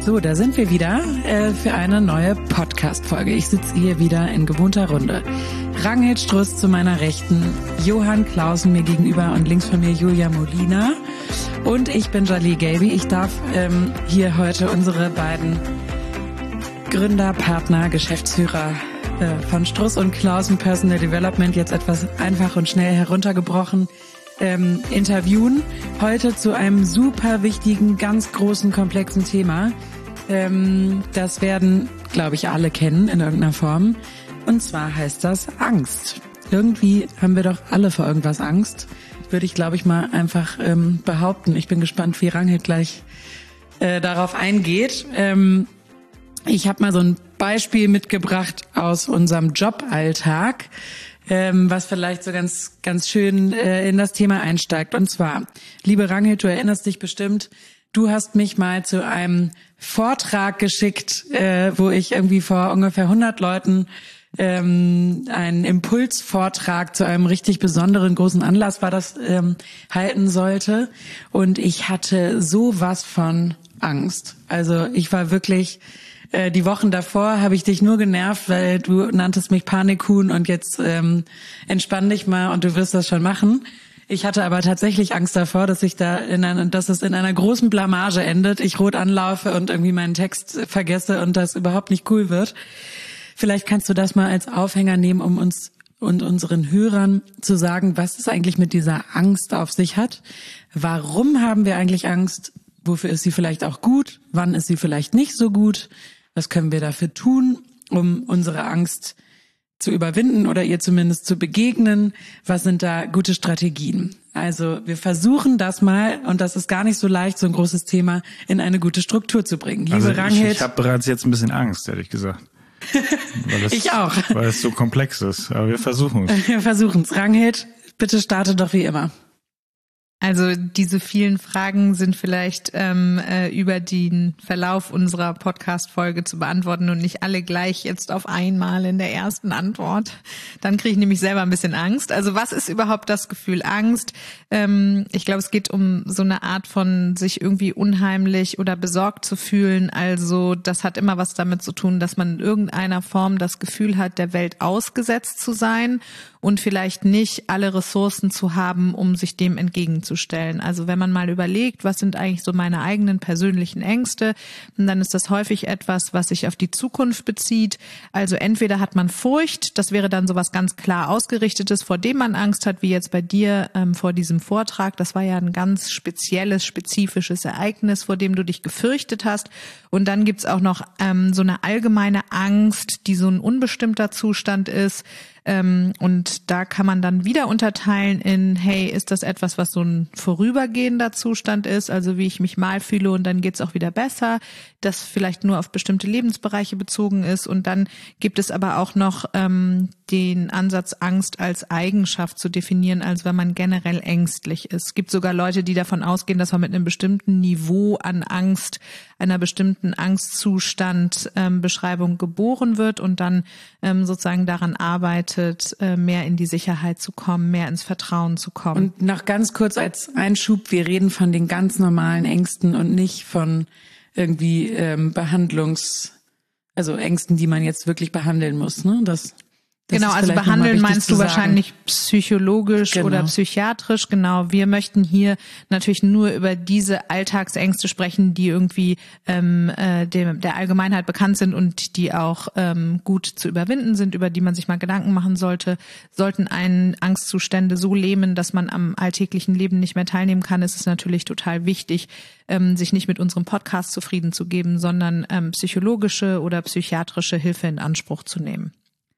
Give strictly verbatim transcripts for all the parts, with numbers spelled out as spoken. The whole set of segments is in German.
So, da sind wir wieder äh, für eine neue Podcast-Folge. Ich sitze hier wieder in gewohnter Runde. Ragnhild Struss zu meiner Rechten, Johann Clausen mir gegenüber und links von mir Julia Molina. Und ich bin Jalil Gelbi. Ich darf ähm, hier heute unsere beiden Gründer, Partner, Geschäftsführer äh, von Struss und Clausen Personal Development jetzt etwas einfach und schnell heruntergebrochen ähm, interviewen. Heute zu einem super wichtigen, ganz großen, komplexen Thema. Ähm, das werden, glaube ich, alle kennen in irgendeiner Form. Und zwar heißt das Angst. Irgendwie haben wir doch alle vor irgendwas Angst. Würde ich, glaube ich, mal einfach ähm, behaupten. Ich bin gespannt, wie Ragnhild gleich äh, darauf eingeht. Ähm, ich habe mal so ein Beispiel mitgebracht aus unserem Joballtag, ähm, was vielleicht so ganz ganz schön äh, in das Thema einsteigt. Und zwar, liebe Ragnhild, du erinnerst dich bestimmt, du hast mich mal zu einem Vortrag geschickt, äh, wo ich irgendwie vor ungefähr hundert Leuten ähm, einen Impulsvortrag zu einem richtig besonderen großen Anlass war das ähm, halten sollte. Und ich hatte sowas von Angst. Also ich war wirklich, äh, die Wochen davor habe ich dich nur genervt, weil du nanntest mich Panikhuhn und jetzt ähm, entspann dich mal und du wirst das schon machen. Ich hatte aber tatsächlich Angst davor, dass ich da in einer, dass es in einer großen Blamage endet, ich rot anlaufe und irgendwie meinen Text vergesse und das überhaupt nicht cool wird. Vielleicht kannst du das mal als Aufhänger nehmen, um uns und unseren Hörern zu sagen, was es eigentlich mit dieser Angst auf sich hat. Warum haben wir eigentlich Angst? Wofür ist sie vielleicht auch gut? Wann ist sie vielleicht nicht so gut? Was können wir dafür tun, um unsere Angst zu überwinden oder ihr zumindest zu begegnen? Was sind da gute Strategien? Also wir versuchen das mal, und das ist gar nicht so leicht, so ein großes Thema in eine gute Struktur zu bringen. Liebe also Ragnhild, ich, ich habe bereits jetzt ein bisschen Angst, ehrlich gesagt. Weil es, ich auch. Weil es so komplex ist. Aber wir versuchen es. Wir versuchen es. Ragnhild, bitte starte doch wie immer. Also diese vielen Fragen sind vielleicht ähm, äh, über den Verlauf unserer Podcast-Folge zu beantworten und nicht alle gleich jetzt auf einmal in der ersten Antwort. Dann kriege ich nämlich selber ein bisschen Angst. Also was ist überhaupt das Gefühl Angst? Ähm, ich glaube, es geht um so eine Art von sich irgendwie unheimlich oder besorgt zu fühlen. Also das hat immer was damit zu tun, dass man in irgendeiner Form das Gefühl hat, der Welt ausgesetzt zu sein und vielleicht nicht alle Ressourcen zu haben, um sich dem entgegenzustellen. Also wenn man mal überlegt, was sind eigentlich so meine eigenen persönlichen Ängste, dann ist das häufig etwas, was sich auf die Zukunft bezieht. Also entweder hat man Furcht, das wäre dann sowas ganz klar Ausgerichtetes, vor dem man Angst hat, wie jetzt bei dir ähm, vor diesem Vortrag. Das war ja ein ganz spezielles, spezifisches Ereignis, vor dem du dich gefürchtet hast. Und dann gibt's auch noch ähm, so eine allgemeine Angst, die so ein unbestimmter Zustand ist. Ähm, und da kann man dann wieder unterteilen in, hey, ist das etwas, was so ein vorübergehender Zustand ist, also wie ich mich mal fühle und dann geht's auch wieder besser, das vielleicht nur auf bestimmte Lebensbereiche bezogen ist. Und dann gibt es aber auch noch ähm, den Ansatz, Angst als Eigenschaft zu definieren, also wenn man generell ängstlich ist. Es gibt sogar Leute, die davon ausgehen, dass man mit einem bestimmten Niveau an Angst, einer bestimmten Angstzustand ähm, Beschreibung geboren wird und dann ähm, sozusagen daran arbeitet, äh, mehr in die Sicherheit zu kommen, mehr ins Vertrauen zu kommen. Und noch ganz kurz als Einschub, wir reden von den ganz normalen Ängsten und nicht von irgendwie ähm, Behandlungs, also Ängsten, die man jetzt wirklich behandeln muss, ne? Das Das genau, also behandeln meinst du wahrscheinlich psychologisch genau. oder psychiatrisch, genau. Wir möchten hier natürlich nur über diese Alltagsängste sprechen, die irgendwie ähm, äh, dem, der Allgemeinheit bekannt sind und die auch ähm, gut zu überwinden sind, über die man sich mal Gedanken machen sollte. Sollten einen Angstzustände so lähmen, dass man am alltäglichen Leben nicht mehr teilnehmen kann, ist es natürlich total wichtig, ähm, sich nicht mit unserem Podcast zufrieden zu geben, sondern ähm, psychologische oder psychiatrische Hilfe in Anspruch zu nehmen.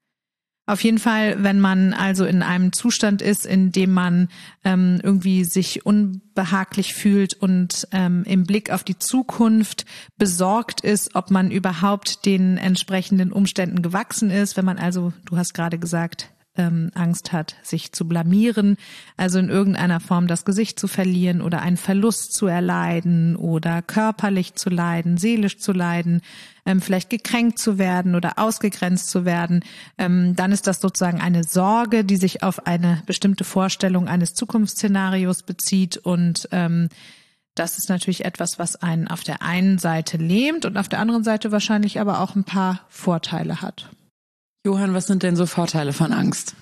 Auf jeden Fall, wenn man also in einem Zustand ist, in dem man ähm, irgendwie sich unbehaglich fühlt und ähm, im Blick auf die Zukunft besorgt ist, ob man überhaupt den entsprechenden Umständen gewachsen ist, wenn man also, du hast gerade gesagt, ähm, Angst hat, sich zu blamieren, also in irgendeiner Form das Gesicht zu verlieren oder einen Verlust zu erleiden oder körperlich zu leiden, seelisch zu leiden, ähm, vielleicht gekränkt zu werden oder ausgegrenzt zu werden, ähm, dann ist das sozusagen eine Sorge, die sich auf eine bestimmte Vorstellung eines Zukunftsszenarios bezieht und ähm, Das ist natürlich etwas, was einen auf der einen Seite lähmt und auf der anderen Seite wahrscheinlich aber auch ein paar Vorteile hat. Johann, was sind denn so Vorteile von Angst?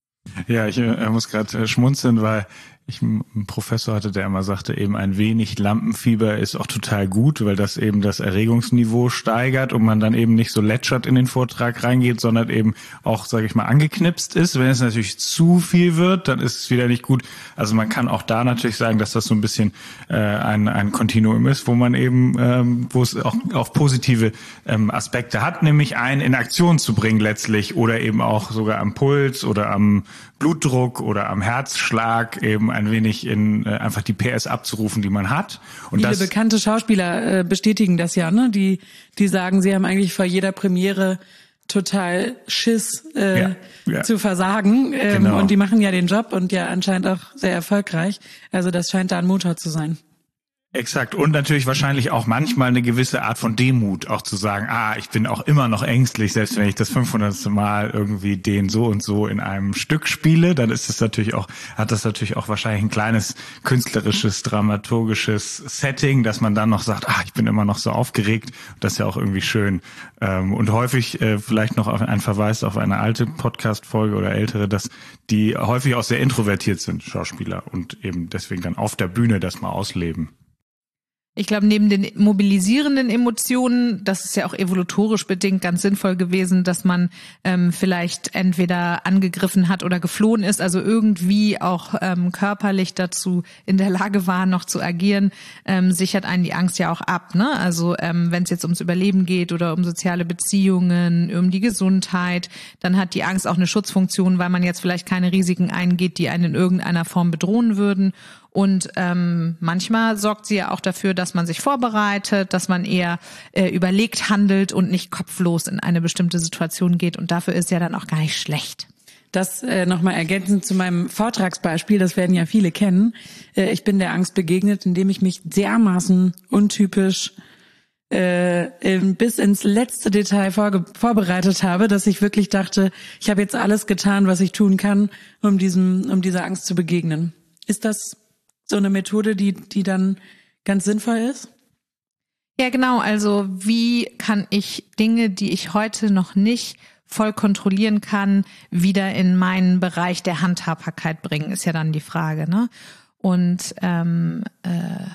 Ja, ich äh, muss gerade äh, schmunzeln, weil ich einen Professor hatte, der immer sagte, eben ein wenig Lampenfieber ist auch total gut, weil das eben das Erregungsniveau steigert und man dann eben nicht so lätschert in den Vortrag reingeht, sondern eben auch, sage ich mal, angeknipst ist. Wenn es natürlich zu viel wird, dann ist es wieder nicht gut. Also man kann auch da natürlich sagen, dass das so ein bisschen äh, ein ein Kontinuum ist, wo man eben, ähm, wo es auch, auch positive ähm, Aspekte hat, nämlich einen in Aktion zu bringen letztlich oder eben auch sogar am Puls oder am Blutdruck oder am Herzschlag eben ein wenig in äh, einfach die P S abzurufen, die man hat. Und Viele das, bekannte Schauspieler äh, bestätigen das ja, ne? Die die sagen, sie haben eigentlich vor jeder Premiere total Schiss äh, ja, ja. zu versagen ähm, Genau. und die machen ja den Job und ja anscheinend auch sehr erfolgreich. Also das scheint da ein Motor zu sein. Exakt. Und natürlich wahrscheinlich auch manchmal eine gewisse Art von Demut, auch zu sagen, ah, ich bin auch immer noch ängstlich, selbst wenn ich das fünfhundertste Mal irgendwie den so und so in einem Stück spiele, dann ist es natürlich auch, hat das natürlich auch wahrscheinlich ein kleines künstlerisches, dramaturgisches Setting, dass man dann noch sagt, ah, ich bin immer noch so aufgeregt. Das ist ja auch irgendwie schön. Und häufig, vielleicht noch ein Verweis auf eine alte Podcast-Folge oder ältere, dass die häufig auch sehr introvertiert sind, Schauspieler, und eben deswegen dann auf der Bühne das mal ausleben. Ich glaube, neben den mobilisierenden Emotionen, das ist ja auch evolutorisch bedingt ganz sinnvoll gewesen, dass man ähm, vielleicht entweder angegriffen hat oder geflohen ist, also irgendwie auch ähm, körperlich dazu in der Lage war, noch zu agieren, ähm, sichert einen die Angst ja auch ab, ne? Also ähm, wenn es jetzt ums Überleben geht oder um soziale Beziehungen, um die Gesundheit, dann hat die Angst auch eine Schutzfunktion, weil man jetzt vielleicht keine Risiken eingeht, die einen in irgendeiner Form bedrohen würden. Und ähm, manchmal sorgt sie ja auch dafür, dass man sich vorbereitet, dass man eher äh, überlegt handelt und nicht kopflos in eine bestimmte Situation geht. Und dafür ist ja dann auch gar nicht schlecht. Das äh, nochmal ergänzend zu meinem Vortragsbeispiel, das werden ja viele kennen. Äh, ich bin der Angst begegnet, indem ich mich dermaßen untypisch äh, bis ins letzte Detail vorge- vorbereitet habe, dass ich wirklich dachte, ich habe jetzt alles getan, was ich tun kann, um diesem, um dieser Angst zu begegnen. Ist das so eine Methode, die, die dann ganz sinnvoll ist? Ja, genau. Also wie kann ich Dinge, die ich heute noch nicht voll kontrollieren kann, wieder in meinen Bereich der Handhabbarkeit bringen, ist ja dann die Frage, ne? Und ähm, äh,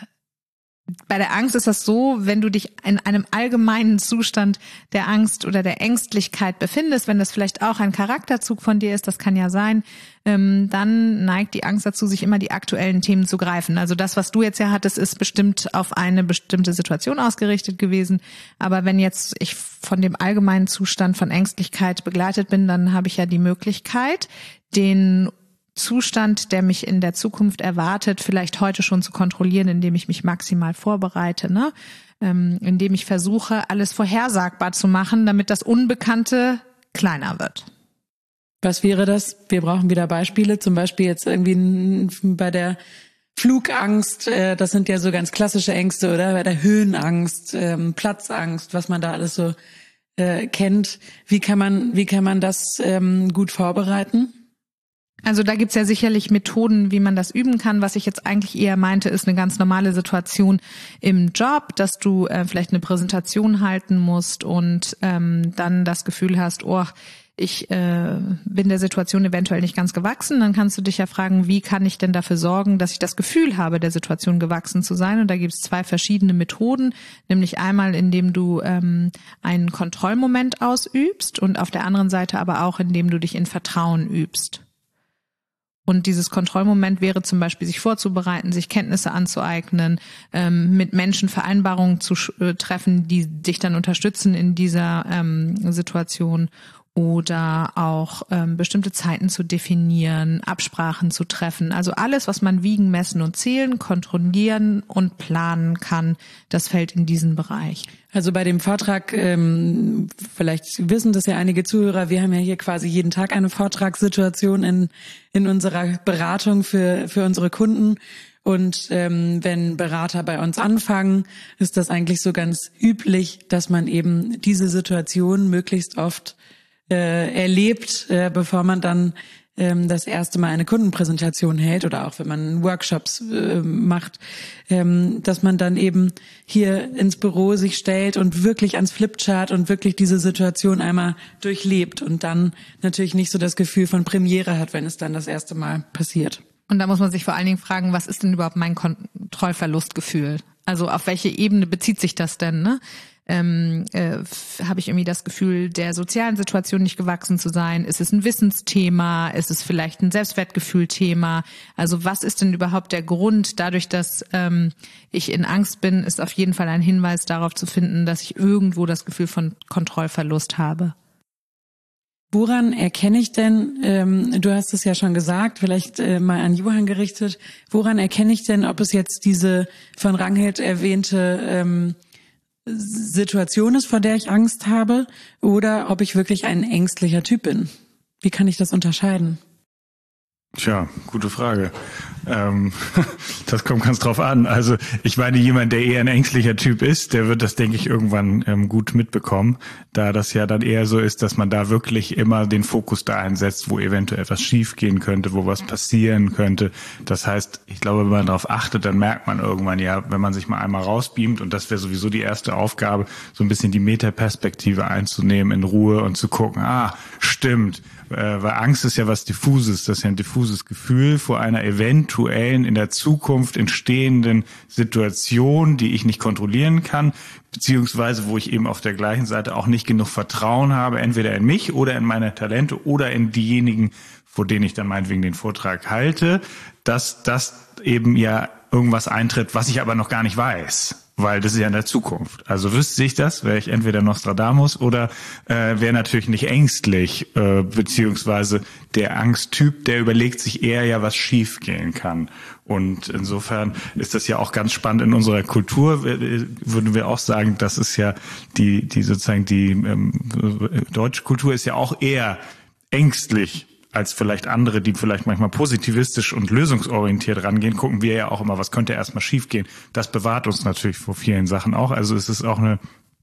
bei der Angst ist das so, wenn du dich in einem allgemeinen Zustand der Angst oder der Ängstlichkeit befindest, wenn das vielleicht auch ein Charakterzug von dir ist, das kann ja sein, ähm, dann neigt die Angst dazu, sich immer die aktuellen Themen zu greifen. Also das, was du jetzt ja hattest, ist bestimmt auf eine bestimmte Situation ausgerichtet gewesen. Aber wenn jetzt ich von dem allgemeinen Zustand von Ängstlichkeit begleitet bin, dann habe ich ja die Möglichkeit, den Zustand, der mich in der Zukunft erwartet, vielleicht heute schon zu kontrollieren, indem ich mich maximal vorbereite, ne? Ähm, indem ich versuche, alles vorhersagbar zu machen, damit das Unbekannte kleiner wird. Was wäre das? Wir brauchen wieder Beispiele, zum Beispiel jetzt irgendwie bei der Flugangst, äh, das sind ja so ganz klassische Ängste, oder? Bei der Höhenangst, ähm, Platzangst, was man da alles so äh, kennt. Wie kann man, wie kann man das ähm, gut vorbereiten? Also da gibt's ja sicherlich Methoden, wie man das üben kann. Was ich jetzt eigentlich eher meinte, ist eine ganz normale Situation im Job, dass du äh, vielleicht eine Präsentation halten musst und ähm, dann das Gefühl hast, oh, ich äh, bin der Situation eventuell nicht ganz gewachsen. Dann kannst du dich ja fragen, wie kann ich denn dafür sorgen, dass ich das Gefühl habe, der Situation gewachsen zu sein? Und da gibt's zwei verschiedene Methoden, nämlich einmal, indem du ähm, einen Kontrollmoment ausübst und auf der anderen Seite aber auch, indem du dich in Vertrauen übst. Und dieses Kontrollmoment wäre zum Beispiel, sich vorzubereiten, sich Kenntnisse anzueignen, ähm, mit Menschen Vereinbarungen zu äh, treffen, die dich dann unterstützen in dieser ähm, Situation, oder auch ähm, bestimmte Zeiten zu definieren, Absprachen zu treffen. Also alles, was man wiegen, messen und zählen, kontrollieren und planen kann, das fällt in diesen Bereich. Also bei dem Vortrag, ähm, vielleicht wissen das ja einige Zuhörer, wir haben ja hier quasi jeden Tag eine Vortragssituation in in unserer Beratung für für unsere Kunden. Und ähm, wenn Berater bei uns anfangen, ist das eigentlich so ganz üblich, dass man eben diese Situation möglichst oft äh, erlebt, äh, bevor man dann ähm, das erste Mal eine Kundenpräsentation hält oder auch wenn man Workshops äh, macht, ähm, dass man dann eben hier ins Büro sich stellt und wirklich ans Flipchart und wirklich diese Situation einmal durchlebt und dann natürlich nicht so das Gefühl von Premiere hat, wenn es dann das erste Mal passiert. Und da muss man sich vor allen Dingen fragen, was ist denn überhaupt mein Kontrollverlustgefühl? Also auf welche Ebene bezieht sich das denn, ne? Ähm, äh, habe ich irgendwie das Gefühl, der sozialen Situation nicht gewachsen zu sein? Ist es ein Wissensthema? Ist es vielleicht ein Selbstwertgefühlthema? Also was ist denn überhaupt der Grund? Dadurch, dass ähm, ich in Angst bin, ist auf jeden Fall ein Hinweis darauf zu finden, dass ich irgendwo das Gefühl von Kontrollverlust habe. Woran erkenne ich denn, ähm, du hast es ja schon gesagt, vielleicht äh, mal an Johann gerichtet, woran erkenne ich denn, ob es jetzt diese von Ranghild erwähnte ähm, Situation ist, vor der ich Angst habe, oder ob ich wirklich ein ängstlicher Typ bin? Wie kann ich das unterscheiden? Tja, gute Frage. Ähm, das kommt ganz drauf an. Also ich meine, jemand, der eher ein ängstlicher Typ ist, der wird das, denke ich, irgendwann ähm, gut mitbekommen, da das ja dann eher so ist, dass man da wirklich immer den Fokus da einsetzt, wo eventuell etwas schiefgehen könnte, wo was passieren könnte. Das heißt, ich glaube, wenn man darauf achtet, dann merkt man irgendwann ja, wenn man sich mal einmal rausbeamt, und das wäre sowieso die erste Aufgabe, so ein bisschen die Metaperspektive einzunehmen in Ruhe und zu gucken, ah, stimmt, weil Angst ist ja was Diffuses, das ist ja ein diffuses Gefühl vor einer eventuellen in der Zukunft entstehenden Situation, die ich nicht kontrollieren kann, beziehungsweise wo ich eben auf der gleichen Seite auch nicht genug Vertrauen habe, entweder in mich oder in meine Talente oder in diejenigen, vor denen ich dann meinetwegen den Vortrag halte, dass das eben ja irgendwas eintritt, was ich aber noch gar nicht weiß. Weil das ist ja in der Zukunft. Also wüsste ich das, wäre ich entweder Nostradamus oder äh, wäre natürlich nicht ängstlich, äh, beziehungsweise der Angsttyp, der überlegt sich eher ja, was schief gehen kann. Und insofern ist das ja auch ganz spannend in unserer Kultur, würden wir auch sagen, das ist ja die, die sozusagen die ähm, deutsche Kultur ist ja auch eher ängstlich als vielleicht andere, die vielleicht manchmal positivistisch und lösungsorientiert rangehen, gucken wir ja auch immer, was könnte erstmal schiefgehen. Das bewahrt uns natürlich vor vielen Sachen auch. Also es ist auch eine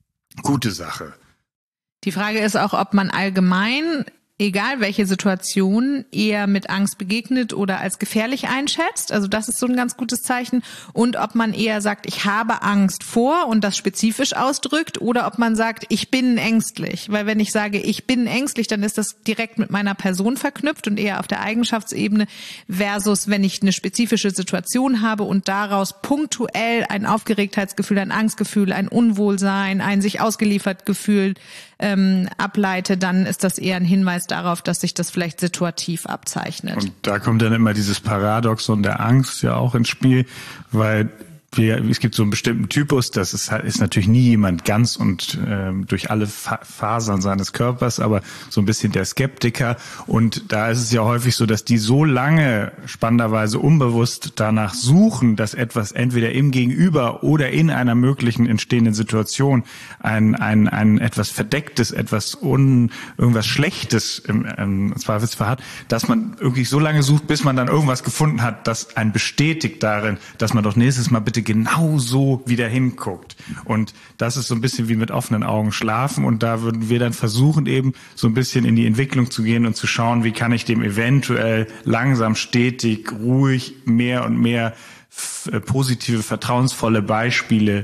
gute Sache. Die Frage ist auch, ob man allgemein, egal welche Situation, eher mit Angst begegnet oder als gefährlich einschätzt. Also das ist so ein ganz gutes Zeichen. Und ob man eher sagt, ich habe Angst vor und das spezifisch ausdrückt, oder ob man sagt, ich bin ängstlich. Weil wenn ich sage, ich bin ängstlich, dann ist das direkt mit meiner Person verknüpft und eher auf der Eigenschaftsebene versus wenn ich eine spezifische Situation habe und daraus punktuell ein Aufgeregtheitsgefühl, ein Angstgefühl, ein Unwohlsein, ein sich ausgeliefert Gefühl ähm, ableite, dann ist das eher ein Hinweis darauf, dass sich das vielleicht situativ abzeichnet. Und da kommt dann immer dieses Paradoxon der Angst ja auch ins Spiel, weil wir, es gibt so einen bestimmten Typus, das ist, ist natürlich nie jemand ganz und ähm, durch alle Fa- Fasern seines Körpers, aber so ein bisschen der Skeptiker. Und da ist es ja häufig so, dass die so lange spannenderweise unbewusst danach suchen, dass etwas entweder im Gegenüber oder in einer möglichen entstehenden Situation ein ein ein etwas Verdecktes, etwas un irgendwas Schlechtes im, im Zweifelsfall hat, dass man irgendwie so lange sucht, bis man dann irgendwas gefunden hat, das einen bestätigt darin, dass man doch nächstes Mal bitte genau so wieder hinguckt. Und das ist so ein bisschen wie mit offenen Augen schlafen. Und da würden wir dann versuchen, eben so ein bisschen in die Entwicklung zu gehen und zu schauen, wie kann ich dem eventuell langsam, stetig, ruhig mehr und mehr f- positive, vertrauensvolle Beispiele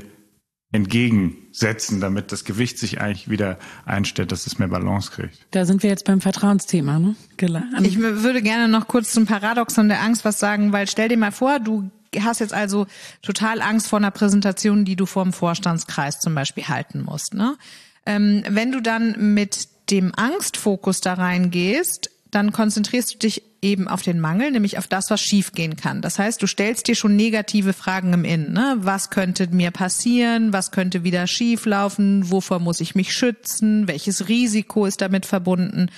entgegensetzen, damit das Gewicht sich eigentlich wieder einstellt, dass es mehr Balance kriegt. Da sind wir jetzt beim Vertrauensthema, ne? Ich würde gerne noch kurz zum Paradoxon der Angst was sagen, weil stell dir mal vor, du hast jetzt also total Angst vor einer Präsentation, die du vor dem Vorstandskreis zum Beispiel halten musst, ne? Ähm, wenn du dann mit dem Angstfokus da reingehst, dann konzentrierst du dich eben auf den Mangel, nämlich auf das, was schiefgehen kann. Das heißt, du stellst dir schon negative Fragen im Innen, ne? Was könnte mir passieren? Was könnte wieder schieflaufen? Wovor muss ich mich schützen? Welches Risiko ist damit verbunden?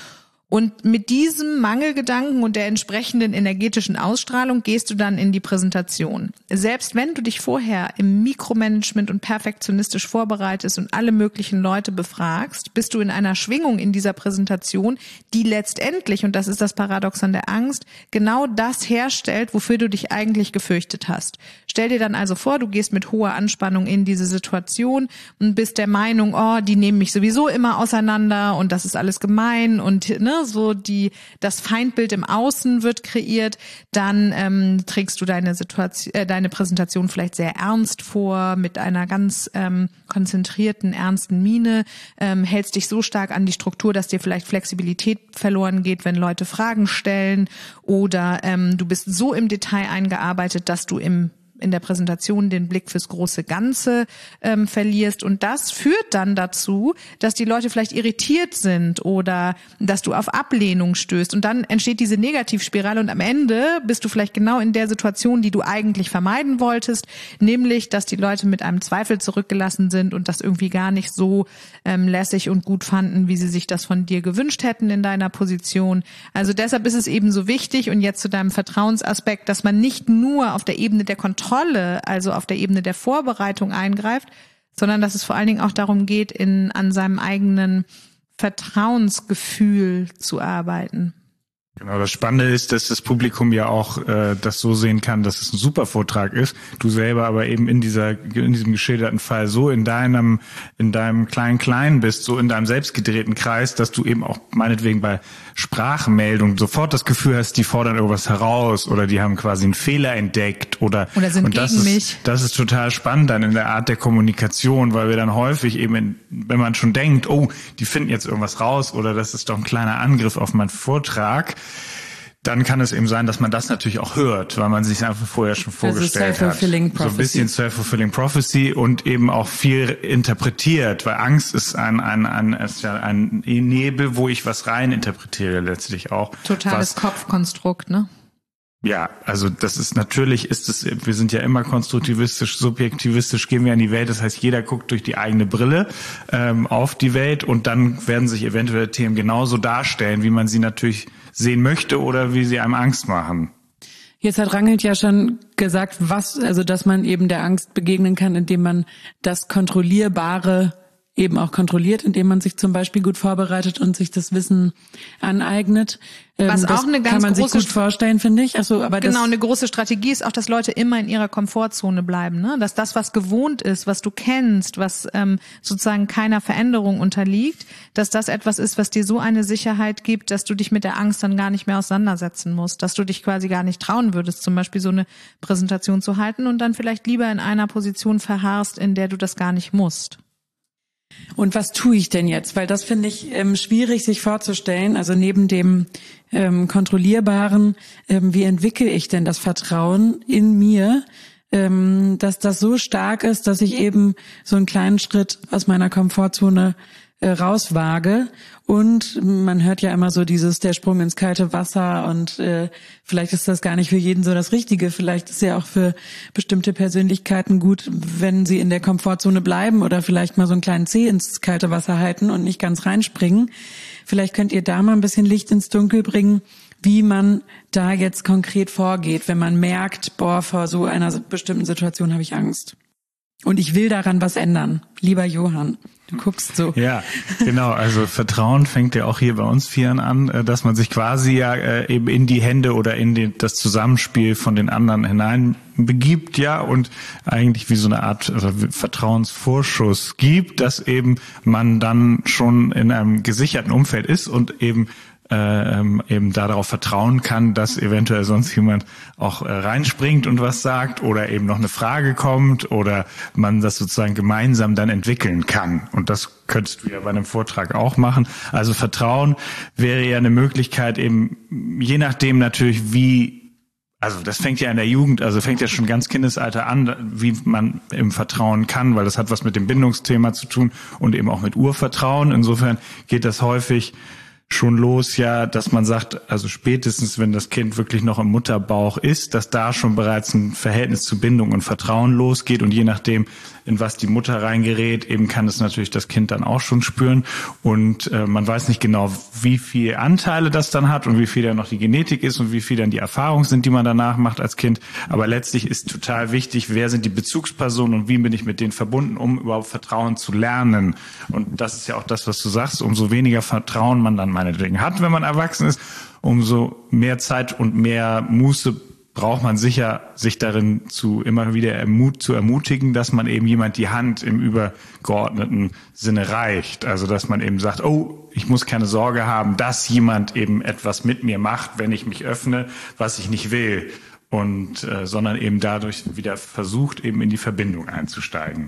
Und mit diesem Mangelgedanken und der entsprechenden energetischen Ausstrahlung gehst du dann in die Präsentation. Selbst wenn du dich vorher im Mikromanagement und perfektionistisch vorbereitest und alle möglichen Leute befragst, bist du in einer Schwingung in dieser Präsentation, die letztendlich, und das ist das Paradoxon der Angst, genau das herstellt, wofür du dich eigentlich gefürchtet hast. Stell dir dann also vor, du gehst mit hoher Anspannung in diese Situation und bist der Meinung, oh, die nehmen mich sowieso immer auseinander und das ist alles gemein und ne, ne? So die, das Feindbild im Außen wird kreiert, dann ähm, trägst du deine Situation, äh, deine Präsentation vielleicht sehr ernst vor, mit einer ganz ähm, konzentrierten, ernsten Miene, ähm, hältst dich so stark an die Struktur, dass dir vielleicht Flexibilität verloren geht, wenn Leute Fragen stellen, oder ähm, du bist so im Detail eingearbeitet, dass du im in der Präsentation den Blick fürs große Ganze ähm, verlierst. Und das führt dann dazu, dass die Leute vielleicht irritiert sind oder dass du auf Ablehnung stößt. Und dann entsteht diese Negativspirale und am Ende bist du vielleicht genau in der Situation, die du eigentlich vermeiden wolltest, nämlich, dass die Leute mit einem Zweifel zurückgelassen sind und das irgendwie gar nicht so ähm, lässig und gut fanden, wie sie sich das von dir gewünscht hätten in deiner Position. Also deshalb ist es eben so wichtig, und jetzt zu deinem Vertrauensaspekt, dass man nicht nur auf der Ebene der Kontrolle, also auf der Ebene der Vorbereitung eingreift, sondern dass es vor allen Dingen auch darum geht, in, an seinem eigenen Vertrauensgefühl zu arbeiten. Genau, das Spannende ist, dass das Publikum ja auch äh, das so sehen kann, dass es ein super Vortrag ist. Du selber aber eben in dieser in diesem geschilderten Fall so in deinem in deinem kleinen Kleinen bist, so in deinem selbstgedrehten Kreis, dass du eben auch meinetwegen bei Sprachmeldungen sofort das Gefühl hast, die fordern irgendwas heraus oder die haben quasi einen Fehler entdeckt oder oder sind und das gegen ist, mich. Das ist total spannend dann in der Art der Kommunikation, weil wir dann häufig eben, in, wenn man schon denkt, oh, die finden jetzt irgendwas raus oder das ist doch ein kleiner Angriff auf meinen Vortrag, dann kann es eben sein, dass man das natürlich auch hört, weil man sich einfach vorher schon vorgestellt hat. So ein bisschen self-fulfilling prophecy und eben auch viel interpretiert, weil Angst ist ein, ein, ein, ist ja ein Nebel, wo ich was rein interpretiere letztlich auch. Totales was, Kopfkonstrukt, ne? Ja, also das ist natürlich, ist es, wir sind ja immer konstruktivistisch, subjektivistisch, gehen wir in die Welt. Das heißt, jeder guckt durch die eigene Brille ähm, auf die Welt und dann werden sich eventuell Themen genauso darstellen, wie man sie natürlich sehen möchte oder wie sie einem Angst machen. Jetzt hat Rangelt ja schon gesagt, was, also dass man eben der Angst begegnen kann, indem man das Kontrollierbare eben auch kontrolliert, indem man sich zum Beispiel gut vorbereitet und sich das Wissen aneignet. Was das auch eine ganz kann man große sich gut vorstellen, finde ich. Ach so, aber genau, das eine große Strategie ist auch, dass Leute immer in ihrer Komfortzone bleiben, ne? Dass das, was gewohnt ist, was du kennst, was ähm, sozusagen keiner Veränderung unterliegt, dass das etwas ist, was dir so eine Sicherheit gibt, dass du dich mit der Angst dann gar nicht mehr auseinandersetzen musst, dass du dich quasi gar nicht trauen würdest, zum Beispiel so eine Präsentation zu halten und dann vielleicht lieber in einer Position verharrst, in der du das gar nicht musst. Und was tue ich denn jetzt? Weil das finde ich ähm, schwierig, sich vorzustellen. Also neben dem ähm, Kontrollierbaren, ähm, wie entwickle ich denn das Vertrauen in mir, ähm, dass das so stark ist, dass ich eben so einen kleinen Schritt aus meiner Komfortzone äh, rauswage. Und man hört ja immer so dieses, der Sprung ins kalte Wasser und äh, vielleicht ist das gar nicht für jeden so das Richtige. Vielleicht ist ja auch für bestimmte Persönlichkeiten gut, wenn sie in der Komfortzone bleiben oder vielleicht mal so einen kleinen Zeh ins kalte Wasser halten und nicht ganz reinspringen. Vielleicht könnt ihr da mal ein bisschen Licht ins Dunkel bringen, wie man da jetzt konkret vorgeht, wenn man merkt, boah, vor so einer bestimmten Situation habe ich Angst. Und ich will daran was ändern. Lieber Johann, du guckst so. Ja, genau. Also Vertrauen fängt ja auch hier bei uns Vieren an, dass man sich quasi ja eben in die Hände oder in die, das Zusammenspiel von den anderen hinein begibt, ja, und eigentlich wie so eine Art also Vertrauensvorschuss gibt, dass eben man dann schon in einem gesicherten Umfeld ist und eben Ähm, eben darauf vertrauen kann, dass eventuell sonst jemand auch äh, reinspringt und was sagt oder eben noch eine Frage kommt oder man das sozusagen gemeinsam dann entwickeln kann. Und das könntest du ja bei einem Vortrag auch machen. Also Vertrauen wäre ja eine Möglichkeit eben, je nachdem natürlich wie, also das fängt ja in der Jugend, also fängt ja schon ganz Kindesalter an, wie man im Vertrauen kann, weil das hat was mit dem Bindungsthema zu tun und eben auch mit Urvertrauen. Insofern geht das häufig schon los, ja, dass man sagt, also spätestens, wenn das Kind wirklich noch im Mutterbauch ist, dass da schon bereits ein Verhältnis zu Bindung und Vertrauen losgeht und je nachdem, in was die Mutter reingerät, eben kann es natürlich das Kind dann auch schon spüren und äh, man weiß nicht genau, wie viel Anteile das dann hat und wie viel dann noch die Genetik ist und wie viel dann die Erfahrungen sind, die man danach macht als Kind, aber letztlich ist total wichtig, wer sind die Bezugspersonen und wie bin ich mit denen verbunden, um überhaupt Vertrauen zu lernen und das ist ja auch das, was du sagst, umso weniger Vertrauen man dann meinetwegen hat, wenn man erwachsen ist, umso mehr Zeit und mehr Muße braucht man sicher, sich darin zu immer wieder ermut, zu ermutigen, dass man eben jemand die Hand im übergeordneten Sinne reicht. Also dass man eben sagt, oh, ich muss keine Sorge haben, dass jemand eben etwas mit mir macht, wenn ich mich öffne, was ich nicht will. Und äh, sondern eben dadurch wieder versucht, eben in die Verbindung einzusteigen.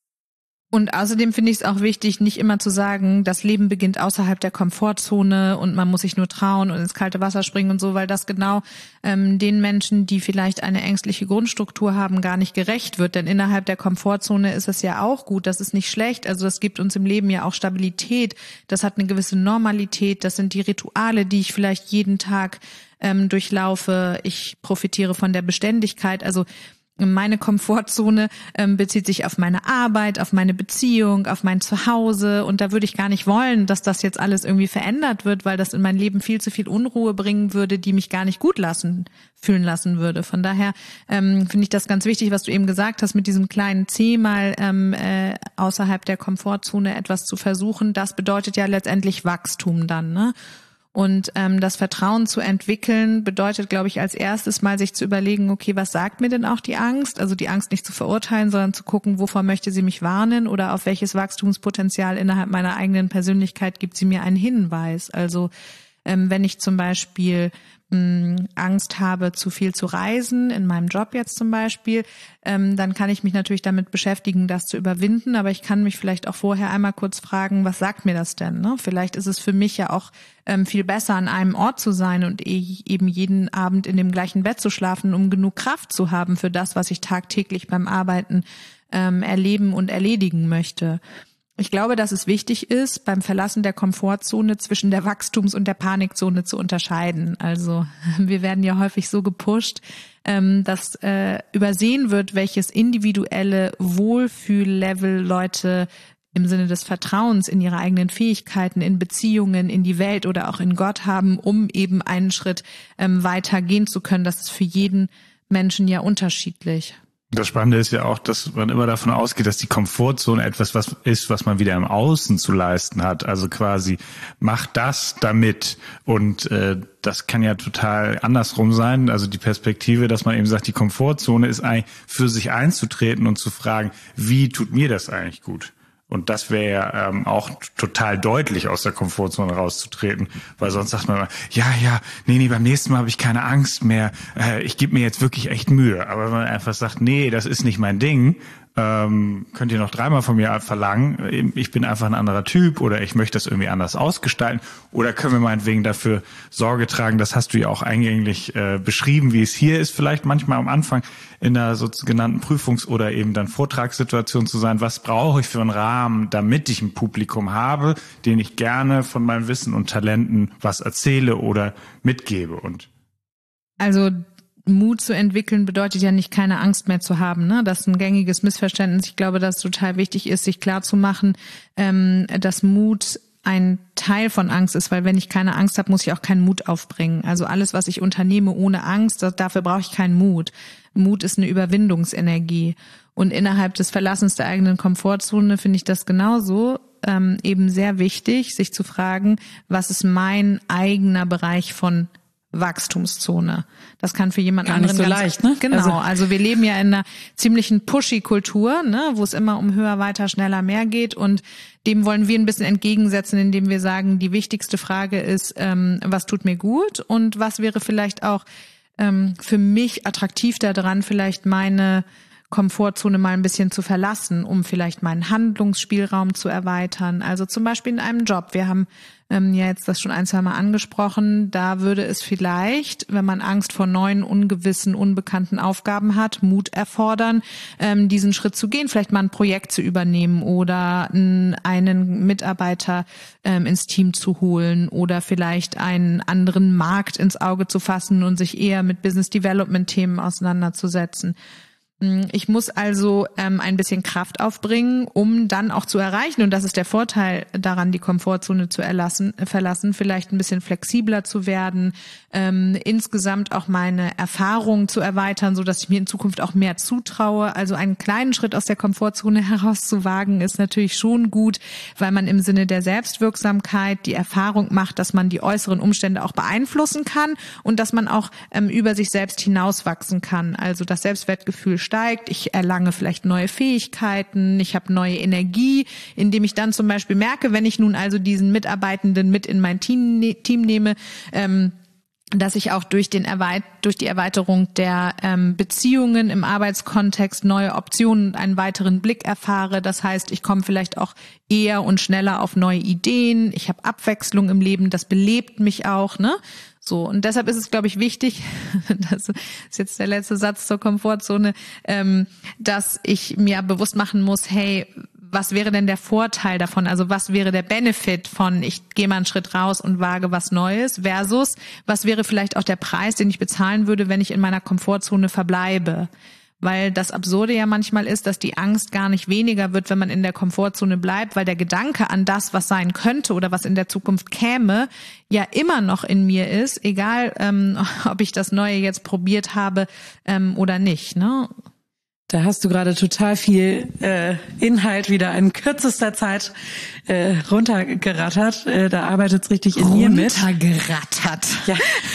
Und außerdem finde ich es auch wichtig, nicht immer zu sagen, das Leben beginnt außerhalb der Komfortzone und man muss sich nur trauen und ins kalte Wasser springen und so, weil das genau ähm, den Menschen, die vielleicht eine ängstliche Grundstruktur haben, gar nicht gerecht wird. Denn innerhalb der Komfortzone ist es ja auch gut, das ist nicht schlecht. Also das gibt uns im Leben ja auch Stabilität, das hat eine gewisse Normalität, das sind die Rituale, die ich vielleicht jeden Tag ähm, durchlaufe. Ich profitiere von der Beständigkeit, also meine Komfortzone ähm, bezieht sich auf meine Arbeit, auf meine Beziehung, auf mein Zuhause und da würde ich gar nicht wollen, dass das jetzt alles irgendwie verändert wird, weil das in mein Leben viel zu viel Unruhe bringen würde, die mich gar nicht gut lassen, fühlen lassen würde. Von daher ähm, finde ich das ganz wichtig, was du eben gesagt hast, mit diesem kleinen C mal ähm, äh, außerhalb der Komfortzone etwas zu versuchen. Das bedeutet ja letztendlich Wachstum dann, ne? Und ähm, das Vertrauen zu entwickeln bedeutet, glaube ich, als erstes mal sich zu überlegen, okay, was sagt mir denn auch die Angst? Also die Angst nicht zu verurteilen, sondern zu gucken, wovor möchte sie mich warnen oder auf welches Wachstumspotenzial innerhalb meiner eigenen Persönlichkeit gibt sie mir einen Hinweis. Also ähm, wenn ich zum Beispiel mh, Angst habe, zu viel zu reisen, in meinem Job jetzt zum Beispiel, ähm, dann kann ich mich natürlich damit beschäftigen, das zu überwinden, aber ich kann mich vielleicht auch vorher einmal kurz fragen, was sagt mir das denn? Ne? Vielleicht ist es für mich ja auch ähm, viel besser, an einem Ort zu sein und e- eben jeden Abend in dem gleichen Bett zu schlafen, um genug Kraft zu haben für das, was ich tagtäglich beim Arbeiten ähm, erleben und erledigen möchte. Ich glaube, dass es wichtig ist, beim Verlassen der Komfortzone zwischen der Wachstums- und der Panikzone zu unterscheiden. Also wir werden ja häufig so gepusht, dass äh, übersehen wird, welches individuelle Wohlfühllevel Leute im Sinne des Vertrauens in ihre eigenen Fähigkeiten, in Beziehungen, in die Welt oder auch in Gott haben, um eben einen Schritt ähm, weiter gehen zu können. Das ist für jeden Menschen ja unterschiedlich. Das Spannende ist ja auch, dass man immer davon ausgeht, dass die Komfortzone etwas was ist, was man wieder im Außen zu leisten hat. Also quasi, mach das damit. Und äh, das kann ja total andersrum sein. Also die Perspektive, dass man eben sagt, die Komfortzone ist eigentlich für sich einzutreten und zu fragen, wie tut mir das eigentlich gut? Und das wäre ja ähm, auch total deutlich, aus der Komfortzone rauszutreten, weil sonst sagt man immer, ja, ja, nee, nee, beim nächsten Mal habe ich keine Angst mehr, äh, ich gebe mir jetzt wirklich echt Mühe. Aber wenn man einfach sagt, nee, das ist nicht mein Ding, ähm, könnt ihr noch dreimal von mir verlangen, ich bin einfach ein anderer Typ oder ich möchte das irgendwie anders ausgestalten oder können wir meinetwegen dafür Sorge tragen, das hast du ja auch eingänglich äh, beschrieben, wie es hier ist, vielleicht manchmal am Anfang in einer sogenannten Prüfungs- oder eben dann Vortragssituation zu sein, was brauche ich für einen Rahmen, damit ich ein Publikum habe, den ich gerne von meinem Wissen und Talenten was erzähle oder mitgebe. Und also Mut zu entwickeln bedeutet ja nicht, keine Angst mehr zu haben. Ne? Das ist ein gängiges Missverständnis. Ich glaube, dass es total wichtig ist, sich klarzumachen, ähm, dass Mut ein Teil von Angst ist, weil wenn ich keine Angst habe, muss ich auch keinen Mut aufbringen. Also alles, was ich unternehme ohne Angst, dafür brauche ich keinen Mut. Mut ist eine Überwindungsenergie. Und innerhalb des Verlassens der eigenen Komfortzone finde ich das genauso ähm, eben sehr wichtig, sich zu fragen, was ist mein eigener Bereich von Wachstumszone. Das kann für jemand Gar anderen nicht so ganz, leicht, ne? Genau. Also, also wir leben ja in einer ziemlichen Pushy-Kultur, ne, wo es immer um höher, weiter, schneller, mehr geht und dem wollen wir ein bisschen entgegensetzen, indem wir sagen, die wichtigste Frage ist, ähm, was tut mir gut und was wäre vielleicht auch ähm, für mich attraktiv daran, vielleicht meine Komfortzone mal ein bisschen zu verlassen, um vielleicht meinen Handlungsspielraum zu erweitern. Also zum Beispiel in einem Job. Wir haben ähm, ja jetzt das schon ein, zwei Mal angesprochen. Da würde es vielleicht, wenn man Angst vor neuen, ungewissen, unbekannten Aufgaben hat, Mut erfordern, ähm, diesen Schritt zu gehen, vielleicht mal ein Projekt zu übernehmen oder n, einen Mitarbeiter ähm, ins Team zu holen oder vielleicht einen anderen Markt ins Auge zu fassen und sich eher mit Business Development Themen auseinanderzusetzen. Ich muss also ähm, ein bisschen Kraft aufbringen, um dann auch zu erreichen, und das ist der Vorteil daran, die Komfortzone zu erlassen, verlassen, vielleicht ein bisschen flexibler zu werden, ähm, insgesamt auch meine Erfahrungen zu erweitern, so dass ich mir in Zukunft auch mehr zutraue. Also einen kleinen Schritt aus der Komfortzone herauszuwagen ist natürlich schon gut, weil man im Sinne der Selbstwirksamkeit die Erfahrung macht, dass man die äußeren Umstände auch beeinflussen kann und dass man auch ähm, über sich selbst hinauswachsen kann. Also das Selbstwertgefühl steigt, ich erlange vielleicht neue Fähigkeiten, ich habe neue Energie, indem ich dann zum Beispiel merke, wenn ich nun also diesen Mitarbeitenden mit in mein Team, Team nehme, ähm, dass ich auch durch den Erweit- durch die Erweiterung der ähm, Beziehungen im Arbeitskontext neue Optionen und einen weiteren Blick erfahre. Das heißt, ich komme vielleicht auch eher und schneller auf neue Ideen. Ich habe Abwechslung im Leben, das belebt mich auch, ne? So, und deshalb ist es, glaube ich, wichtig, das ist jetzt der letzte Satz zur Komfortzone, ähm, dass ich mir bewusst machen muss, hey, was wäre denn der Vorteil davon? Also was wäre der Benefit von, ich gehe mal einen Schritt raus und wage was Neues versus, was wäre vielleicht auch der Preis, den ich bezahlen würde, wenn ich in meiner Komfortzone verbleibe? Weil das Absurde ja manchmal ist, dass die Angst gar nicht weniger wird, wenn man in der Komfortzone bleibt, weil der Gedanke an das, was sein könnte oder was in der Zukunft käme, ja immer noch in mir ist, egal ähm, ob ich das Neue jetzt probiert habe ähm, oder nicht, ne? Da hast du gerade total viel äh, Inhalt wieder in kürzester Zeit äh, runtergerattert. Äh, da arbeitet's richtig in mir mit. Runtergerattert. Ja.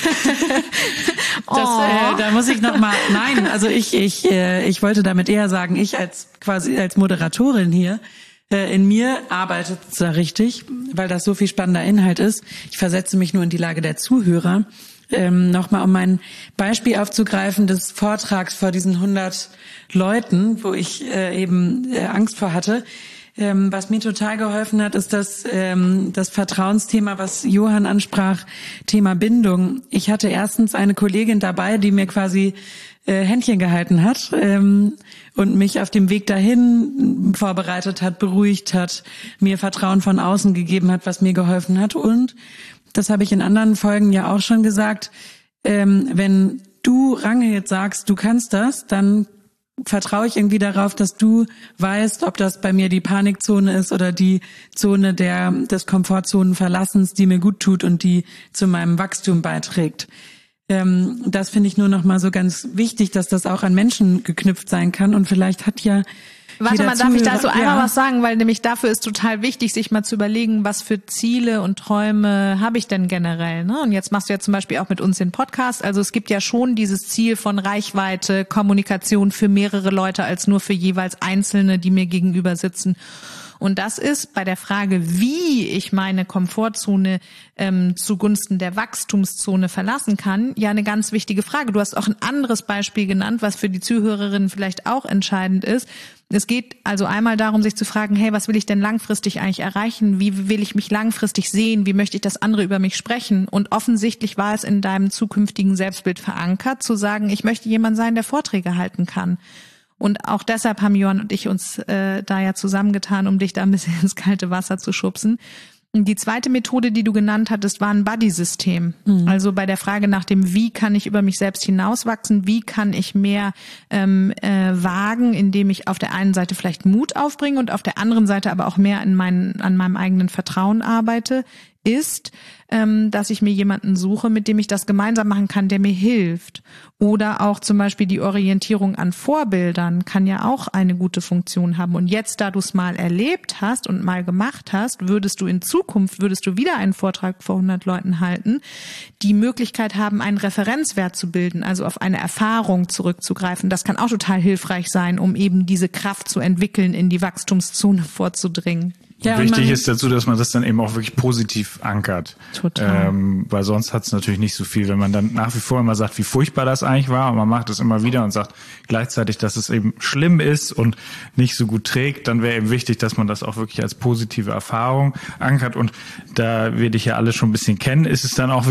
Das, äh, da muss ich noch mal. Nein, also ich ich äh, ich wollte damit eher sagen, ich als quasi als Moderatorin hier. In mir arbeitet es da richtig, weil das so viel spannender Inhalt ist. Ich versetze mich nur in die Lage der Zuhörer. Ähm, nochmal, um mein Beispiel aufzugreifen des Vortrags vor diesen hundert Leuten, wo ich äh, eben äh, Angst vor hatte. Ähm, was mir total geholfen hat, ist das, ähm, das Vertrauensthema, was Johann ansprach, Thema Bindung. Ich hatte erstens eine Kollegin dabei, die mir quasi äh, Händchen gehalten hat ähm, und mich auf dem Weg dahin vorbereitet hat, beruhigt hat, mir Vertrauen von außen gegeben hat, was mir geholfen hat. Und das habe ich in anderen Folgen ja auch schon gesagt, ähm, wenn du, Range, jetzt sagst, du kannst das, dann vertraue ich irgendwie darauf, dass du weißt, ob das bei mir die Panikzone ist oder die Zone der des Komfortzonenverlassens, die mir gut tut und die zu meinem Wachstum beiträgt. Ähm, das finde ich nur noch mal so ganz wichtig, dass das auch an Menschen geknüpft sein kann. Und vielleicht hat ja Warte mal, darf Zuhörer, ich dazu einmal ja. was sagen? Weil nämlich dafür ist total wichtig, sich mal zu überlegen, was für Ziele und Träume habe ich denn generell, ne? Und jetzt machst du ja zum Beispiel auch mit uns den Podcast. Also es gibt ja schon dieses Ziel von Reichweite, Kommunikation für mehrere Leute als nur für jeweils Einzelne, die mir gegenüber sitzen. Und das ist bei der Frage, wie ich meine Komfortzone ähm, zugunsten der Wachstumszone verlassen kann, ja eine ganz wichtige Frage. Du hast auch ein anderes Beispiel genannt, was für die Zuhörerinnen vielleicht auch entscheidend ist. Es geht also einmal darum, sich zu fragen, hey, was will ich denn langfristig eigentlich erreichen? Wie will ich mich langfristig sehen? Wie möchte ich, dass andere über mich sprechen? Und offensichtlich war es in deinem zukünftigen Selbstbild verankert, zu sagen, ich möchte jemand sein, der Vorträge halten kann. Und auch deshalb haben Johann und ich uns äh, da ja zusammengetan, um dich da ein bisschen ins kalte Wasser zu schubsen. Und die zweite Methode, die du genannt hattest, war ein Buddy-System. Mhm. Also bei der Frage nach dem, wie kann ich über mich selbst hinauswachsen, wie kann ich mehr ähm, äh, wagen, indem ich auf der einen Seite vielleicht Mut aufbringe und auf der anderen Seite aber auch mehr in meinen, an meinem eigenen Vertrauen arbeite, ist, ähm, dass ich mir jemanden suche, mit dem ich das gemeinsam machen kann, der mir hilft. Oder auch zum Beispiel die Orientierung an Vorbildern kann ja auch eine gute Funktion haben. Und jetzt, da du es mal erlebt hast und mal gemacht hast, würdest du in Zukunft, würdest du wieder einen Vortrag vor hundert Leuten halten, die Möglichkeit haben, einen Referenzwert zu bilden, also auf eine Erfahrung zurückzugreifen. Das kann auch total hilfreich sein, um eben diese Kraft zu entwickeln, in die Wachstumszone vorzudringen. Ja, wichtig ist dazu, dass man das dann eben auch wirklich positiv ankert. Total. Ähm, weil sonst hat es natürlich nicht so viel, wenn man dann nach wie vor immer sagt, wie furchtbar das eigentlich war und man macht es immer wieder und sagt gleichzeitig, dass es eben schlimm ist und nicht so gut trägt, dann wäre eben wichtig, dass man das auch wirklich als positive Erfahrung ankert. Und da wir dich ja alle schon ein bisschen kennen, ist es dann auch wichtig,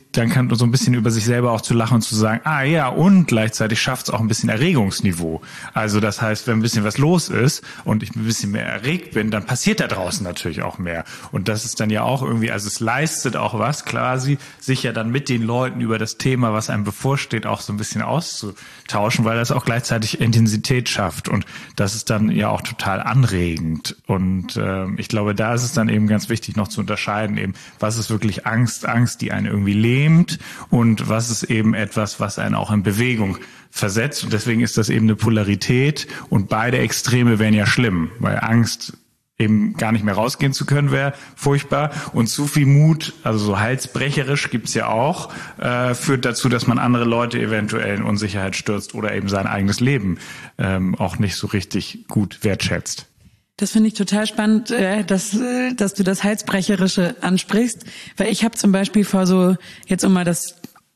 dann kann so ein bisschen über sich selber auch zu lachen und zu sagen, ah ja, und gleichzeitig schafft es auch ein bisschen Erregungsniveau. Also das heißt, wenn ein bisschen was los ist und ich ein bisschen mehr erregt bin, dann passiert da draußen natürlich auch mehr. Und das ist dann ja auch irgendwie, also es leistet auch was, quasi, sich ja dann mit den Leuten über das Thema, was einem bevorsteht, auch so ein bisschen auszutauschen, weil das auch gleichzeitig Intensität schafft. Und das ist dann ja auch total anregend. Und äh, ich glaube, da ist es dann eben ganz wichtig, noch zu unterscheiden, eben, was ist wirklich Angst, Angst, die einen irgendwie lähmt, und was ist eben etwas, was einen auch in Bewegung versetzt. Und deswegen ist das eben eine Polarität, und beide Extreme wären ja schlimm, weil Angst eben gar nicht mehr rausgehen zu können wäre furchtbar, und zu viel Mut, also so halsbrecherisch gibt's ja auch, äh, führt dazu, dass man andere Leute eventuell in Unsicherheit stürzt oder eben sein eigenes Leben ähm, auch nicht so richtig gut wertschätzt. Das finde ich total spannend, dass, dass du das Halsbrecherische ansprichst, weil ich habe zum Beispiel vor so, jetzt um mal das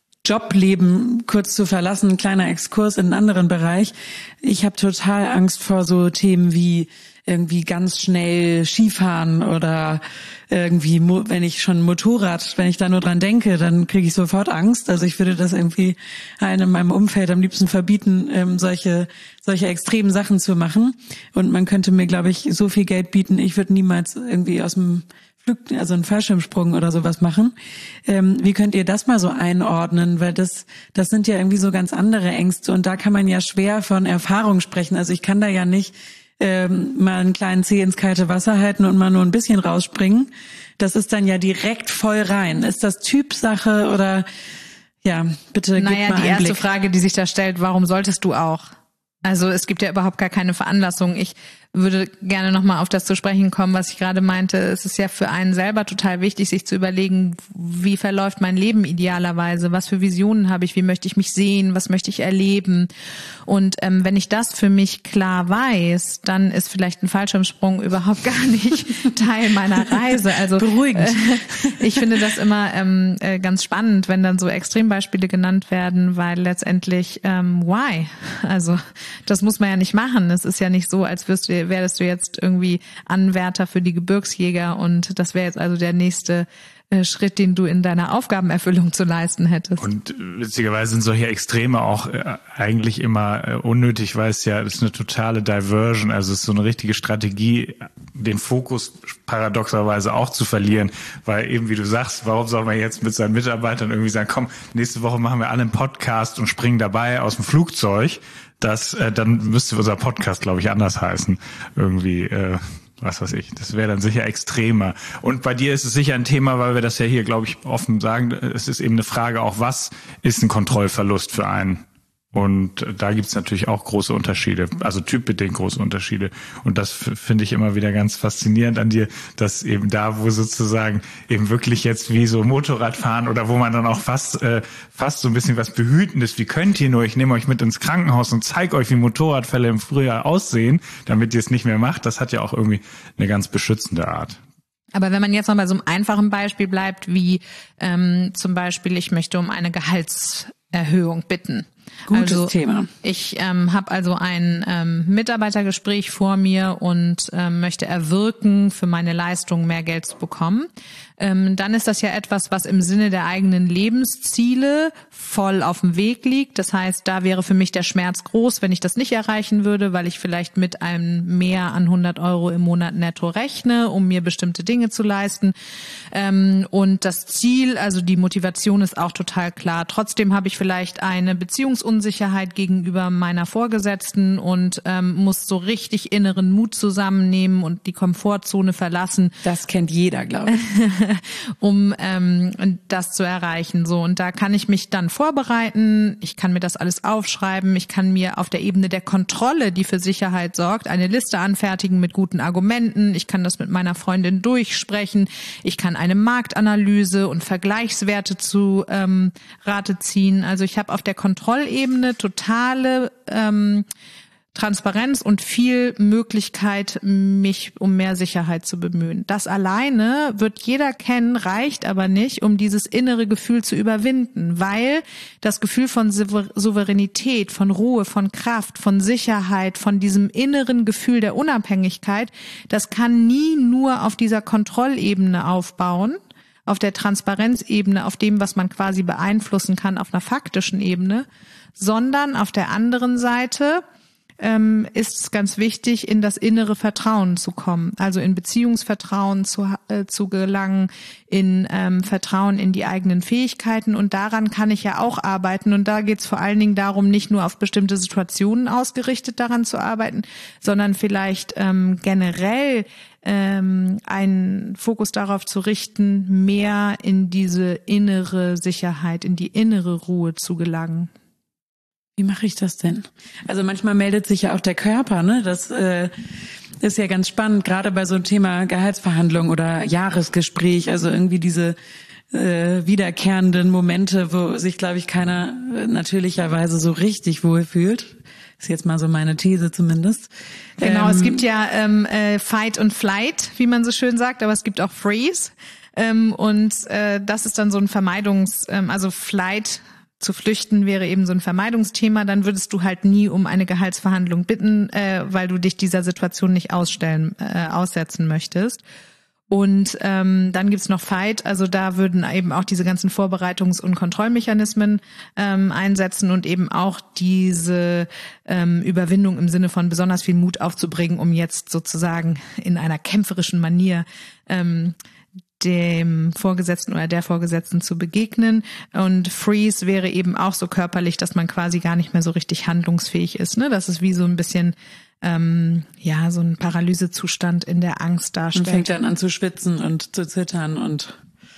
Jobleben kurz zu verlassen, ein kleiner Exkurs in einen anderen Bereich. Ich habe total Angst vor so Themen wie irgendwie ganz schnell Skifahren oder irgendwie, wenn ich schon Motorrad, wenn ich da nur dran denke, dann kriege ich sofort Angst. Also ich würde das irgendwie allen in meinem Umfeld am liebsten verbieten, ähm, solche solche extremen Sachen zu machen. Und man könnte mir, glaube ich, so viel Geld bieten, ich würde niemals irgendwie aus dem Flug, also einen Fallschirmsprung oder sowas machen. Ähm, wie könnt ihr das mal so einordnen? Weil das das sind ja irgendwie so ganz andere Ängste, und da kann man ja schwer von Erfahrung sprechen. Also ich kann da ja nicht ähm, mal einen kleinen Zeh ins kalte Wasser halten und mal nur ein bisschen rausspringen. Das ist dann ja direkt voll rein. Ist das Typsache oder, ja, bitte gib naja, mal einen die erste Blick. Frage, die sich da stellt, warum solltest du auch? Also es gibt ja überhaupt gar keine Veranlassung. Ich würde gerne nochmal auf das zu sprechen kommen, was ich gerade meinte. Es ist ja für einen selber total wichtig, sich zu überlegen, wie verläuft mein Leben idealerweise? Was für Visionen habe ich? Wie möchte ich mich sehen? Was möchte ich erleben? Und ähm, wenn ich das für mich klar weiß, dann ist vielleicht ein Fallschirmsprung überhaupt gar nicht Teil meiner Reise. Also beruhigend. Äh, ich finde das immer ähm, äh, ganz spannend, wenn dann so Extrembeispiele genannt werden, weil letztendlich ähm, why? Also das muss man ja nicht machen. Es ist ja nicht so, als wirst du wärst du jetzt irgendwie Anwärter für die Gebirgsjäger, und das wäre jetzt also der nächste äh, Schritt, den du in deiner Aufgabenerfüllung zu leisten hättest. Und witzigerweise sind solche Extreme auch äh, eigentlich immer äh, unnötig, weil es ja, das ist eine totale Diversion, also es ist so eine richtige Strategie, den Fokus paradoxerweise auch zu verlieren, weil eben, wie du sagst, warum soll man jetzt mit seinen Mitarbeitern irgendwie sagen, komm, nächste Woche machen wir alle einen Podcast und springen dabei aus dem Flugzeug. Das, äh, dann müsste unser Podcast, glaube ich, anders heißen. Irgendwie, äh, was weiß ich. Das wäre dann sicher extremer. Und bei dir ist es sicher ein Thema, weil wir das ja hier, glaube ich, offen sagen. Es ist eben eine Frage auch, was ist ein Kontrollverlust für einen? Und da gibt's natürlich auch große Unterschiede, also typbedingt große Unterschiede. Und das f- finde ich immer wieder ganz faszinierend an dir, dass eben da, wo sozusagen eben wirklich jetzt wie so Motorradfahren oder wo man dann auch fast äh, fast so ein bisschen was Behütendes, wie könnt ihr nur, ich nehme euch mit ins Krankenhaus und zeige euch, wie Motorradfälle im Frühjahr aussehen, damit ihr es nicht mehr macht, das hat ja auch irgendwie eine ganz beschützende Art. Aber wenn man jetzt noch bei so einem einfachen Beispiel bleibt, wie ähm, zum Beispiel, ich möchte um eine Gehaltserhöhung bitten. Gutes also, Thema. Ich ähm, habe also ein ähm, Mitarbeitergespräch vor mir und ähm, möchte erwirken, für meine Leistung mehr Geld zu bekommen. Ähm, dann ist das ja etwas, was im Sinne der eigenen Lebensziele voll auf dem Weg liegt. Das heißt, da wäre für mich der Schmerz groß, wenn ich das nicht erreichen würde, weil ich vielleicht mit einem Mehr an hundert Euro im Monat netto rechne, um mir bestimmte Dinge zu leisten. Ähm, und das Ziel, also die Motivation ist auch total klar. Trotzdem habe ich vielleicht eine Beziehungsunsicherheit gegenüber meiner Vorgesetzten und ähm, muss so richtig inneren Mut zusammennehmen und die Komfortzone verlassen. Das kennt jeder, glaube ich. um ähm, das zu erreichen. So, und da kann ich mich dann vorbereiten, ich kann mir das alles aufschreiben, ich kann mir auf der Ebene der Kontrolle, die für Sicherheit sorgt, eine Liste anfertigen mit guten Argumenten, ich kann das mit meiner Freundin durchsprechen, ich kann eine Marktanalyse und Vergleichswerte zu ähm, Rate ziehen. Also ich habe auf der Kontrollebene totale ähm, Transparenz und viel Möglichkeit, mich um mehr Sicherheit zu bemühen. Das alleine wird jeder kennen, reicht aber nicht, um dieses innere Gefühl zu überwinden, weil das Gefühl von Souveränität, von Ruhe, von Kraft, von Sicherheit, von diesem inneren Gefühl der Unabhängigkeit, das kann nie nur auf dieser Kontrollebene aufbauen, auf der Transparenzebene, auf dem, was man quasi beeinflussen kann, auf einer faktischen Ebene, sondern auf der anderen Seite ähm, ist es ganz wichtig, in das innere Vertrauen zu kommen, also in Beziehungsvertrauen zu, äh, zu gelangen, in ähm, Vertrauen in die eigenen Fähigkeiten, und daran kann ich ja auch arbeiten, und da geht es vor allen Dingen darum, nicht nur auf bestimmte Situationen ausgerichtet daran zu arbeiten, sondern vielleicht ähm, generell ähm, einen Fokus darauf zu richten, mehr in diese innere Sicherheit, in die innere Ruhe zu gelangen. Wie mache ich das denn? Also manchmal meldet sich ja auch der Körper, ne? Das äh, ist ja ganz spannend, gerade bei so einem Thema Gehaltsverhandlung oder Jahresgespräch, also irgendwie diese äh, wiederkehrenden Momente, wo sich, glaube ich, keiner natürlicherweise so richtig wohlfühlt. Ist jetzt mal so meine These zumindest. Genau, ähm, es gibt ja ähm, äh, Fight und Flight, wie man so schön sagt, aber es gibt auch Freeze. Ähm, und äh, das ist dann so ein Vermeidungs-, ähm, also Flight zu flüchten wäre eben so ein Vermeidungsthema, dann würdest du halt nie um eine Gehaltsverhandlung bitten, äh, weil du dich dieser Situation nicht ausstellen, äh, aussetzen möchtest. Und ähm, dann gibt's noch Fight, also da würden eben auch diese ganzen Vorbereitungs- und Kontrollmechanismen ähm, einsetzen und eben auch diese ähm, Überwindung im Sinne von besonders viel Mut aufzubringen, um jetzt sozusagen in einer kämpferischen Manier ähm, dem Vorgesetzten oder der Vorgesetzten zu begegnen. Und Freeze wäre eben auch so körperlich, dass man quasi gar nicht mehr so richtig handlungsfähig ist. Ne? Das ist wie so ein bisschen, ähm, ja, so ein Paralysezustand in der Angst darstellt. Und fängt dann an zu schwitzen und zu zittern, und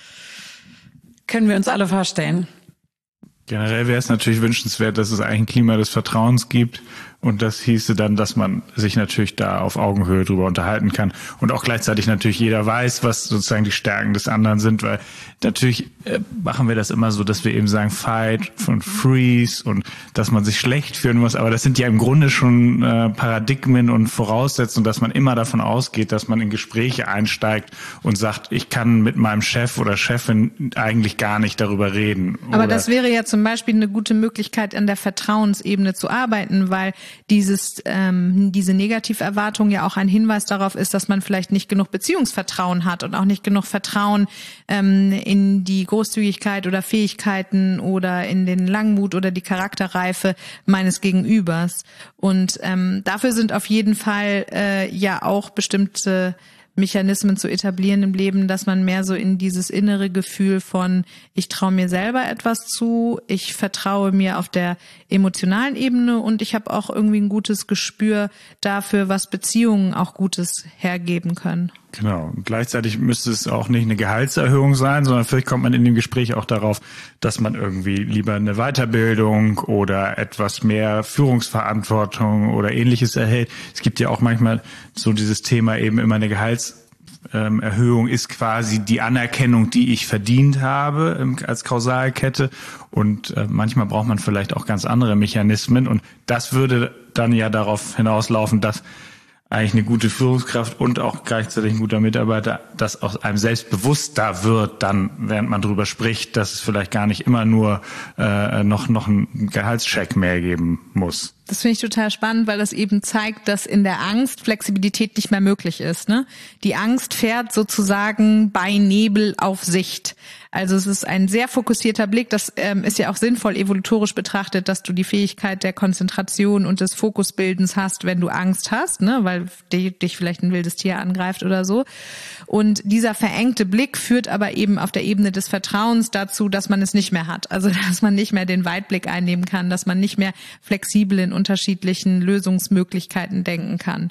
können wir uns alle vorstellen. Generell wäre es natürlich wünschenswert, dass es eigentlich ein Klima des Vertrauens gibt. Und das hieße dann, dass man sich natürlich da auf Augenhöhe drüber unterhalten kann. Und auch gleichzeitig natürlich jeder weiß, was sozusagen die Stärken des anderen sind. Weil natürlich äh, machen wir das immer so, dass wir eben sagen Fight und Freeze und dass man sich schlecht fühlen muss. Aber das sind ja im Grunde schon äh, Paradigmen und Voraussetzungen, dass man immer davon ausgeht, dass man in Gespräche einsteigt und sagt, ich kann mit meinem Chef oder Chefin eigentlich gar nicht darüber reden. Aber oder das wäre ja zum Beispiel eine gute Möglichkeit, an der Vertrauensebene zu arbeiten, weil dieses ähm, diese Negativerwartung ja auch ein Hinweis darauf ist, dass man vielleicht nicht genug Beziehungsvertrauen hat und auch nicht genug Vertrauen ähm, in die Großzügigkeit oder Fähigkeiten oder in den Langmut oder die Charakterreife meines Gegenübers. Und ähm, dafür sind auf jeden Fall äh, ja auch bestimmte Mechanismen zu etablieren im Leben, dass man mehr so in dieses innere Gefühl von, ich traue mir selber etwas zu, ich vertraue mir auf der emotionalen Ebene und ich habe auch irgendwie ein gutes Gespür dafür, was Beziehungen auch Gutes hergeben können. Genau. Und gleichzeitig müsste es auch nicht eine Gehaltserhöhung sein, sondern vielleicht kommt man in dem Gespräch auch darauf, dass man irgendwie lieber eine Weiterbildung oder etwas mehr Führungsverantwortung oder Ähnliches erhält. Es gibt ja auch manchmal so dieses Thema eben immer eine Gehaltserhöhung ist quasi die Anerkennung, die ich verdient habe als Kausalkette. Und manchmal braucht man vielleicht auch ganz andere Mechanismen. Und das würde dann ja darauf hinauslaufen, dass eigentlich eine gute Führungskraft und auch gleichzeitig ein guter Mitarbeiter, das aus einem selbstbewusster wird dann, während man drüber spricht, dass es vielleicht gar nicht immer nur äh, noch noch einen Gehaltscheck mehr geben muss. Das finde ich total spannend, weil das eben zeigt, dass in der Angst Flexibilität nicht mehr möglich ist. Ne? Die Angst fährt sozusagen bei Nebel auf Sicht. Also es ist ein sehr fokussierter Blick. Das ähm, ist ja auch sinnvoll evolutorisch betrachtet, dass du die Fähigkeit der Konzentration und des Fokusbildens hast, wenn du Angst hast, ne? Weil die, dich vielleicht ein wildes Tier angreift oder so. Und dieser verengte Blick führt aber eben auf der Ebene des Vertrauens dazu, dass man es nicht mehr hat. Also dass man nicht mehr den Weitblick einnehmen kann, dass man nicht mehr flexibel in unterschiedlichen Lösungsmöglichkeiten denken kann.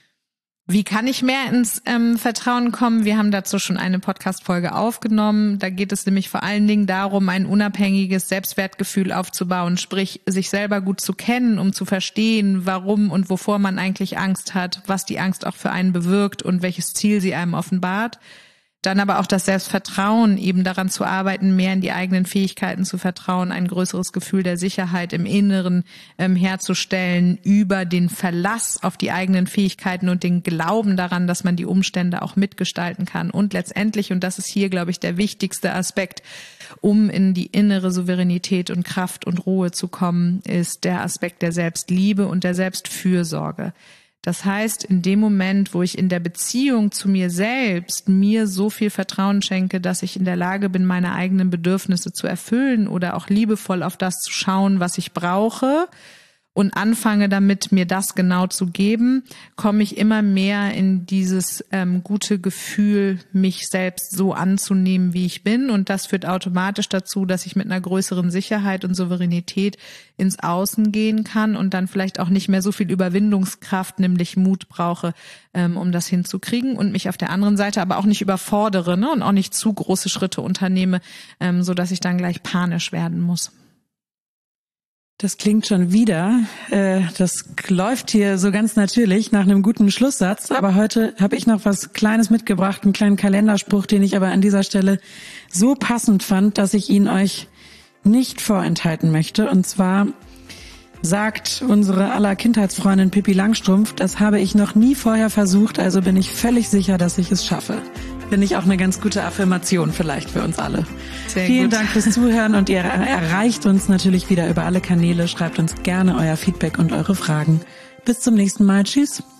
Wie kann ich mehr ins ähm, Vertrauen kommen? Wir haben dazu schon eine Podcast-Folge aufgenommen. Da geht es nämlich vor allen Dingen darum, ein unabhängiges Selbstwertgefühl aufzubauen, sprich sich selber gut zu kennen, um zu verstehen, warum und wovor man eigentlich Angst hat, was die Angst auch für einen bewirkt und welches Ziel sie einem offenbart. Dann aber auch das Selbstvertrauen, eben daran zu arbeiten, mehr in die eigenen Fähigkeiten zu vertrauen, ein größeres Gefühl der Sicherheit im Inneren ähm, herzustellen, über den Verlass auf die eigenen Fähigkeiten und den Glauben daran, dass man die Umstände auch mitgestalten kann. Und letztendlich, und das ist hier, glaube ich, der wichtigste Aspekt, um in die innere Souveränität und Kraft und Ruhe zu kommen, ist der Aspekt der Selbstliebe und der Selbstfürsorge. Das heißt, in dem Moment, wo ich in der Beziehung zu mir selbst mir so viel Vertrauen schenke, dass ich in der Lage bin, meine eigenen Bedürfnisse zu erfüllen oder auch liebevoll auf das zu schauen, was ich brauche, und anfange damit, mir das genau zu geben, komme ich immer mehr in dieses ähm, gute Gefühl, mich selbst so anzunehmen, wie ich bin. Und das führt automatisch dazu, dass ich mit einer größeren Sicherheit und Souveränität ins Außen gehen kann und dann vielleicht auch nicht mehr so viel Überwindungskraft, nämlich Mut brauche, ähm, um das hinzukriegen, und mich auf der anderen Seite aber auch nicht überfordere, ne, und auch nicht zu große Schritte unternehme, ähm, so dass ich dann gleich panisch werden muss. Das klingt schon wieder, äh, das läuft hier so ganz natürlich nach einem guten Schlusssatz, aber heute habe ich noch was Kleines mitgebracht, einen kleinen Kalenderspruch, den ich aber an dieser Stelle so passend fand, dass ich ihn euch nicht vorenthalten möchte. Und zwar sagt unsere aller Kindheitsfreundin Pippi Langstrumpf, das habe ich noch nie vorher versucht, also bin ich völlig sicher, dass ich es schaffe. Finde ich auch eine ganz gute Affirmation vielleicht für uns alle. Sehr Vielen gut. Dank fürs Zuhören, und ihr erreicht uns natürlich wieder über alle Kanäle. Schreibt uns gerne euer Feedback und eure Fragen. Bis zum nächsten Mal. Tschüss.